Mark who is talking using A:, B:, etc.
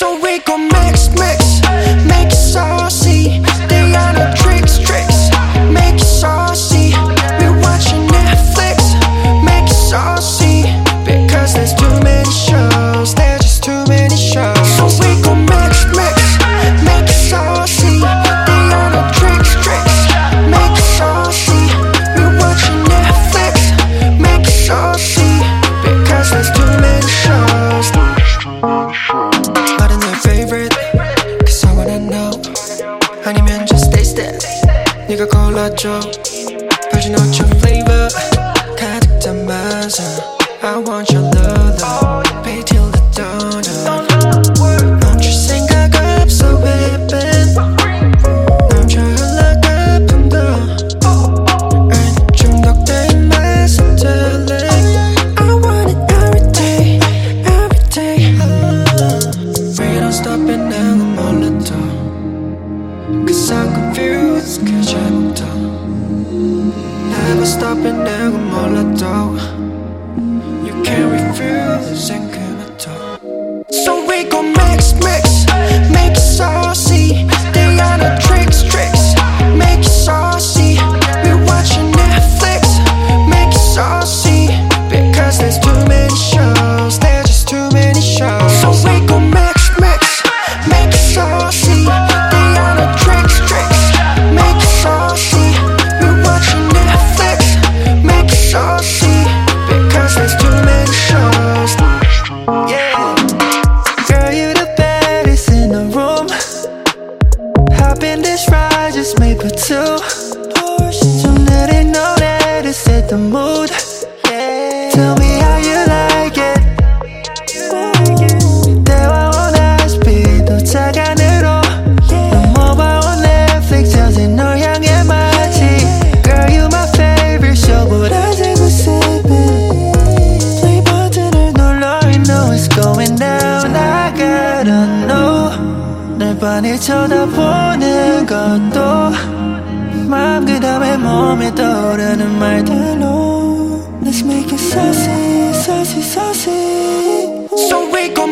A: So we gon' mix, make it saucy. They are no tricks, make it saucy. We watching Netflix, make it saucy. Because there's too many shows, there's just too many shows. So we gon' mix, make it saucy. They are no tricks, make it saucy. We watching Netflix, make it saucy. Because there's too many shows. 말은 내 favorite, cause I wanna know. 아니면 just taste it, 네가 골라줘. Virgin Ultra flavor 가득 담아서 I want your love though. Pay till the dawn. 멈출 생각 없어 baby. 넘쳐 흘러가 품도 중독된 맛은 darling. I want it every day, every day. We don't stop and now I'm 몰라도. Cause I'm confused 그 제목도. Never stop and now I'm 몰라도. You can't refuse and 그만둬. So we gon' mix, make it saucy. They are no tricks, make it saucy. We watching Netflix, make it saucy. Because there's too many shows, there's just too many shows. So we gon' mix, make it saucy. They are no tricks, make it saucy. We watching Netflix, make it saucy. Because there's too many shows. Yeah. Girl, you the baddest in the room. Hop in this ride, just made for two. Some 느린 노래 to set the mood. Tell me how you like it. 대화원 speed 도착안으로 넘어봐온 Netflix 여진 널 향해 마치. Girl, you my favorite show보다 재고 sipping. Play 버튼을 눌러, you know it's going down. I gotta know. 날 빤히 쳐다보는 것도 마음 그 다음에 몸에 떠오르는 말들로. Let's make it saucy, saucy, saucy. So we gon'